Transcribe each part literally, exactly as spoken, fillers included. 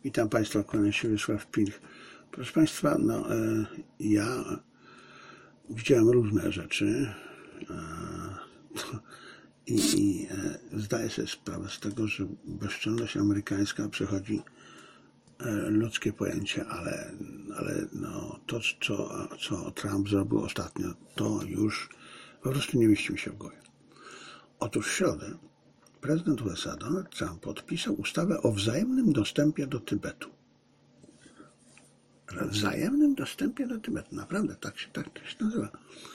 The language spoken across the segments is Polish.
Witam Państwa, kłania się Wiesław Pilch. Proszę Państwa, no, e, ja widziałem różne rzeczy e, i, i e, zdaję sobie sprawę z tego, że bezczelność amerykańska przechodzi e, ludzkie pojęcie, ale, ale no, to, co, co Trump zrobił ostatnio, to już po prostu nie mieści mi się w głowie. Otóż w środę prezydent U S A Donald Trump podpisał ustawę o wzajemnym dostępie do Tybetu. Wzajemnym dostępie do Tybetu. Naprawdę, tak się, tak to się nazywa.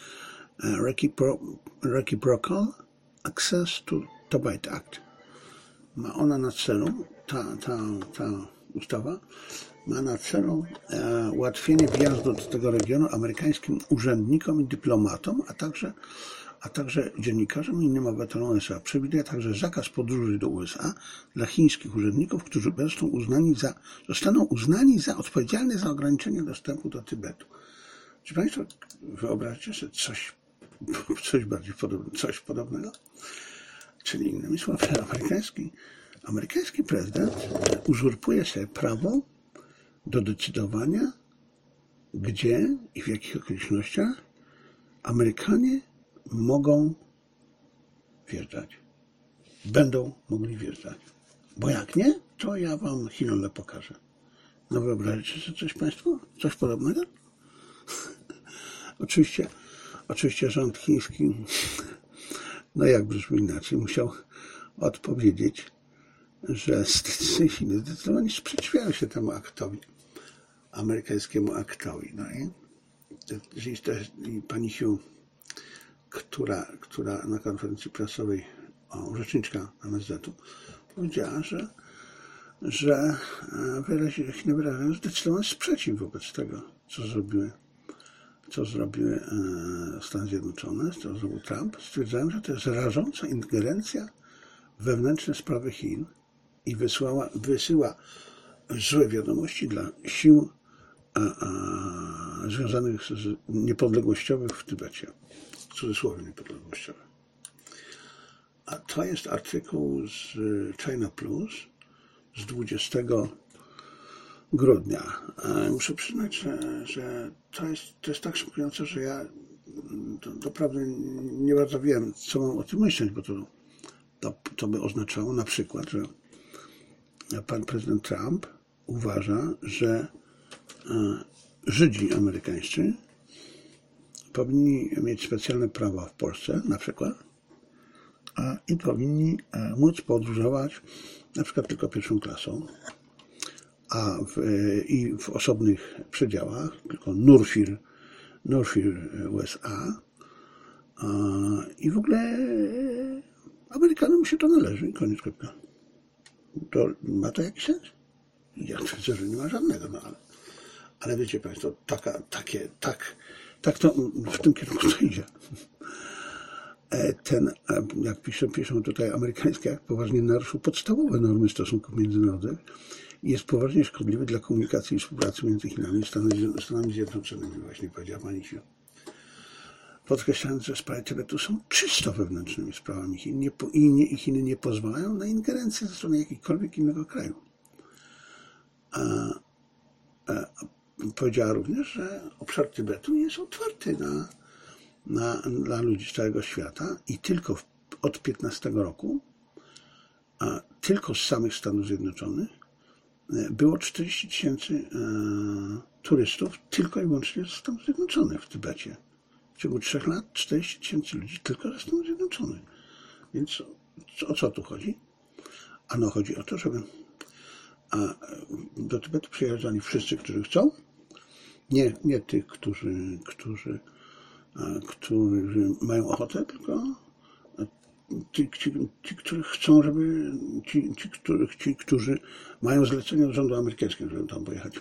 Reciprocal Access to Tibet Act. Ma ona na celu, ta, ta, ta ustawa ma na celu e, ułatwienie wjazdu do tego regionu amerykańskim urzędnikom i dyplomatom, a także a także dziennikarzom i innym obywatelom U S A. Przewiduje także zakaz podróży do U S A dla chińskich urzędników, którzy zostaną uznani za, zostaną uznani za odpowiedzialnych za ograniczenie dostępu do Tybetu. Czy Państwo wyobraźcie sobie coś, coś bardziej podobnego, coś podobnego? Czyli innymi słowy, amerykański, amerykański prezydent uzurpuje sobie prawo do decydowania, gdzie i w jakich okolicznościach Amerykanie mogą wjeżdżać. Będą mogli wjeżdżać. Bo jak nie, to ja wam Chinole pokażę. No wyobraźcie sobie coś Państwo? Coś podobnego? oczywiście, oczywiście rząd chiński, no jakbyśmy inaczej, musiał odpowiedzieć, że Chiny zdecydowanie sprzeciwiają się temu aktowi, amerykańskiemu aktowi. No i, i pani Hsu, Która, która na konferencji prasowej, o, rzeczniczka M S Z-u, powiedziała, że, że wyrazi, Chiny wyrażają zdecydowany sprzeciw wobec tego, co zrobiły, co zrobiły Stany Zjednoczone, co zrobił Trump. Stwierdzają, że to jest rażąca ingerencja w wewnętrzne sprawy Chin i wysyła, wysyła złe wiadomości dla sił a, a, związanych z niepodległościowych w Tybecie. W cudzysłowie niepodległościowe. A to jest artykuł z China Plus z dwudziestego grudnia. A muszę przyznać, że, że to, jest, to jest tak szokujące, że ja to, doprawdy nie bardzo wiem, co mam o tym myśleć, bo to, to, to by oznaczało na przykład, że pan prezydent Trump uważa, że Żydzi amerykańscy powinni mieć specjalne prawa w Polsce, na przykład, i powinni móc podróżować na przykład tylko pierwszą klasą, a w, i w osobnych przedziałach, tylko Nurfir, Nurfir U S A, a, i w ogóle Amerykanom się to należy, koniec kropka. To ma to jakiś sens? Ja twierdzę, że nie ma żadnego, no ale, ale wiecie Państwo, taka, takie, tak, Tak to w tym kierunku to idzie. Ten, jak piszą, piszą tutaj amerykańskie, jak poważnie naruszył podstawowe normy stosunków międzynarodowych i jest poważnie szkodliwy dla komunikacji i współpracy między Chinami i Stanami Zjednoczonymi, właśnie powiedziała pani Hsu. Podkreślając, że sprawy Tybetu są czysto wewnętrznymi sprawami Chin nie, i, nie, i Chiny nie pozwalają na ingerencję ze strony jakiegokolwiek innego kraju. A, a, Powiedziała również, że obszar Tybetu jest otwarty na, na, dla ludzi z całego świata i tylko w, od piętnastego roku, a tylko z samych Stanów Zjednoczonych było czterdzieści tysięcy e, turystów tylko i wyłącznie ze Stanów Zjednoczonych w Tybecie. W ciągu trzech lat czterdzieści tysięcy ludzi tylko ze Stanów Zjednoczonych. Więc o co tu chodzi? Ano chodzi o to, żeby a do Tybetu przyjeżdżali wszyscy, którzy chcą. Nie, nie tych, którzy, którzy, którzy mają ochotę, tylko ci, ci, ci którzy chcą, żeby ci, ci, których, ci, którzy mają zlecenie od rządu amerykańskiego, żeby tam pojechać.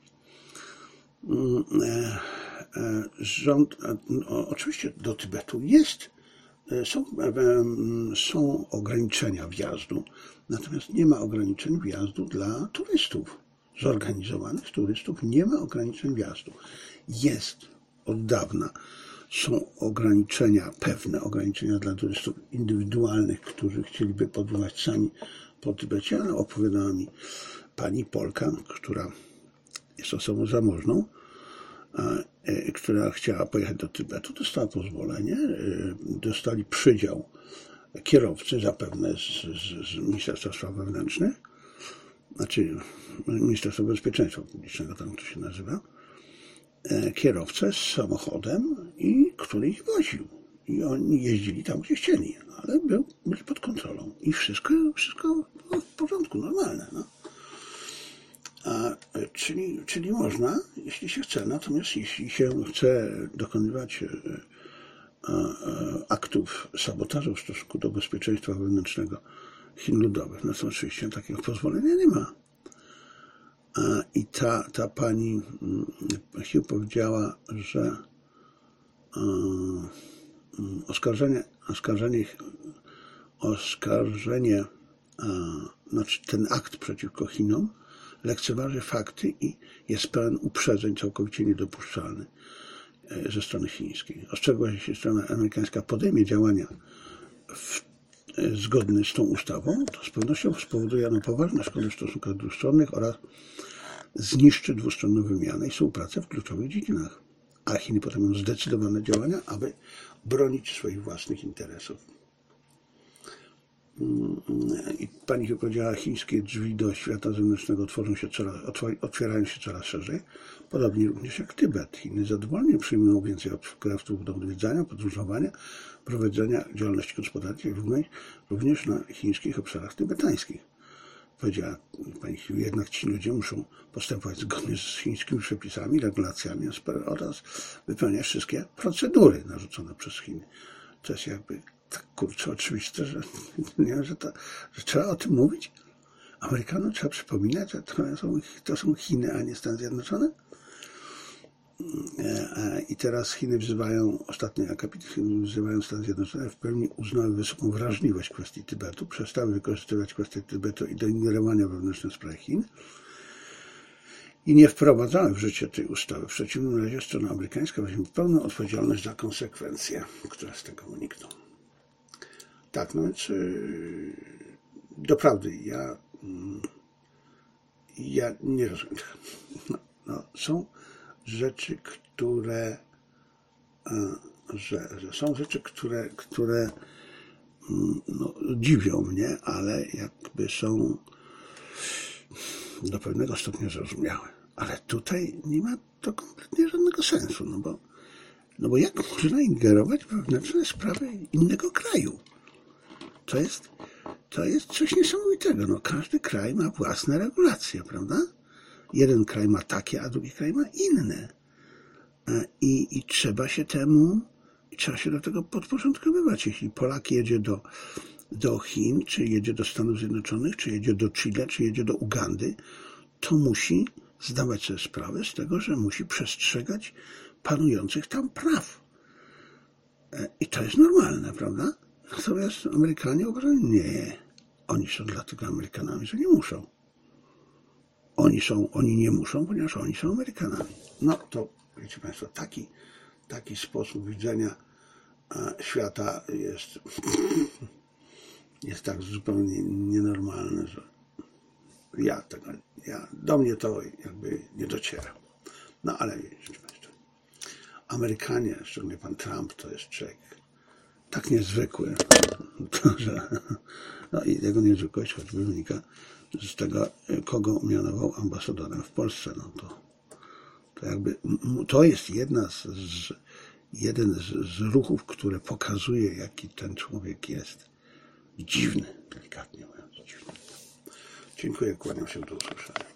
Rząd, no, oczywiście do Tybetu jest, są, są ograniczenia wjazdu, natomiast nie ma ograniczeń wjazdu dla turystów. Zorganizowanych turystów nie ma ograniczeń wjazdu. Jest od dawna, są ograniczenia, pewne ograniczenia dla turystów indywidualnych, którzy chcieliby podróżować sami po Tybecie, ale opowiadała mi pani Polka, która jest osobą zamożną, która chciała pojechać do Tybetu, dostała pozwolenie, dostali przydział kierowcy, zapewne z, z, z Ministerstwa Spraw Wewnętrznych, znaczy Ministerstwa Bezpieczeństwa Publicznego, tam to się nazywa, kierowcę z samochodem, i który ich woził. I oni jeździli tam, gdzie chcieli, ale był, byli pod kontrolą. I wszystko, wszystko było w porządku, normalne. No. A, czyli, czyli można, jeśli się chce, natomiast jeśli się chce dokonywać aktów sabotażu w stosunku do bezpieczeństwa wewnętrznego Chin Ludowych, no to oczywiście takiego pozwolenia nie ma. I ta, ta pani Hiu powiedziała, że oskarżenie, oskarżenie, oskarżenie, znaczy ten akt przeciwko Chinom lekceważy fakty i jest pełen uprzedzeń, całkowicie niedopuszczalny ze strony chińskiej. Ostrzegła, że jeśli strona amerykańska podejmie działania w, zgodne z tą ustawą, to z pewnością spowoduje ono poważne szkody w stosunkach dwustronnych oraz zniszczy dwustronną wymianę i współpracę w kluczowych dziedzinach. A Chiny podejmą zdecydowane działania, aby bronić swoich własnych interesów. I pani Hiu powiedziała, chińskie drzwi do świata zewnętrznego tworzą się coraz, otwierają się coraz szerzej, podobnie również jak Tybet. Chiny zadowolenie przyjmują więcej obcokrajowców do odwiedzania, podróżowania, prowadzenia działalności gospodarczej, również, również na chińskich obszarach tybetańskich. Powiedziała pani Hiu, jednak ci ludzie muszą postępować zgodnie z chińskimi przepisami, regulacjami oraz wypełniać wszystkie procedury narzucone przez Chiny. To jest jakby tak kurczę oczywiste, że, nie, że, to, że trzeba o tym mówić. Amerykanom trzeba przypominać, że to są, to są Chiny, a nie Stany Zjednoczone. I teraz Chiny wzywają, ostatnie akapity Chiny wzywają Stany Zjednoczone, w pełni uznały wysoką wrażliwość kwestii Tybetu, przestały wykorzystywać kwestię Tybetu i do ingerowania wewnętrzne sprawy Chin i nie wprowadzały w życie tej ustawy. W przeciwnym razie strona amerykańska weźmie pełną odpowiedzialność za konsekwencje, które z tego unikną. Tak, no więc yy, doprawdy ja, yy, ja nie rozumiem. No, no, są rzeczy, które, yy, że, że są rzeczy, które, które yy, no, dziwią mnie, ale jakby są do pewnego stopnia zrozumiałe. Ale tutaj nie ma to kompletnie żadnego sensu, no bo, no bo jak można ingerować w wewnętrzne sprawy innego kraju? To jest, to jest coś niesamowitego. No, każdy kraj ma własne regulacje, prawda? Jeden kraj ma takie, a drugi kraj ma inne. I, i trzeba się temu, i trzeba się do tego podporządkowywać. Jeśli Polak jedzie do, do Chin, czy jedzie do Stanów Zjednoczonych, czy jedzie do Chile, czy jedzie do Ugandy, to musi zdawać sobie sprawę z tego, że musi przestrzegać panujących tam praw. I to jest normalne, prawda? Natomiast Amerykanie uważają, nie, oni są dlatego Amerykanami, że nie muszą. Oni są, oni nie muszą, ponieważ oni są Amerykanami. No to, wiecie Państwo, taki, taki sposób widzenia świata jest, jest tak zupełnie nienormalny, że ja tego, ja, do mnie to jakby nie dociera. No ale wiecie Państwo, Amerykanie, szczególnie pan Trump, to jest człowiek tak niezwykły, to, że no i jego niezwykłość choćby wynika z tego, kogo mianował ambasadorem w Polsce. No to, to jakby to jest jedna z, z jeden z, z ruchów, które pokazuje, jaki ten człowiek jest dziwny, delikatnie mówiąc dziwny. Dziękuję, kłaniam się, do usłyszenia.